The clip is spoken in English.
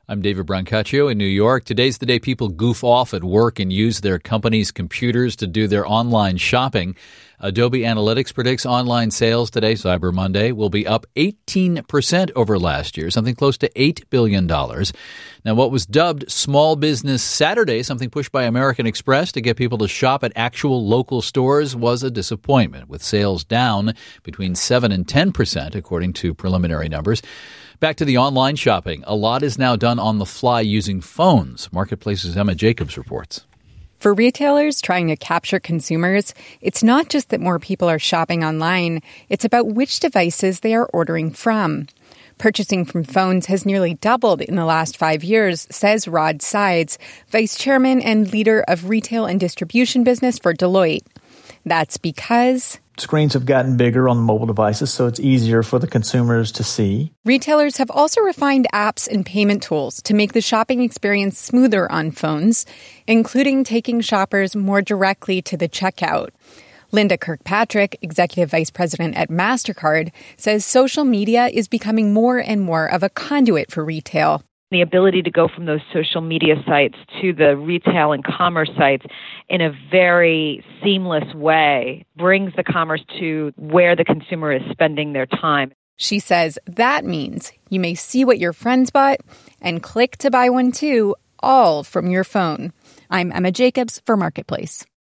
I'm David Brancaccio in New York. Today's the day people goof off at work and use their company's computers to do their online shopping. Adobe Analytics predicts online sales today, Cyber Monday, will be up 18% over last year, something close to $8 billion. Now, what was dubbed Small Business Saturday, something pushed by American Express to get people to shop at actual local stores, was a disappointment, with sales down between 7 and 10%, according to preliminary numbers. Back to the online shopping. A lot is now done on the fly using phones. Marketplace's Emma Jacobs reports. For retailers trying to capture consumers, it's not just that more people are shopping online, it's about which devices they are ordering from. Purchasing from phones has nearly doubled in the last 5 years, says Rod Sides, vice chairman and leader of retail and distribution business for Deloitte. That's because screens have gotten bigger on the mobile devices, so it's easier for the consumers to see. Retailers have also refined apps and payment tools to make the shopping experience smoother on phones, including taking shoppers more directly to the checkout. Linda Kirkpatrick, executive vice president at MasterCard, says social media is becoming more and more of a conduit for retail. The ability to go from those social media sites to the retail and commerce sites in a very seamless way brings the commerce to where the consumer is spending their time. She says that means you may see what your friends bought and click to buy one too, all from your phone. I'm Emma Jacobs for Marketplace.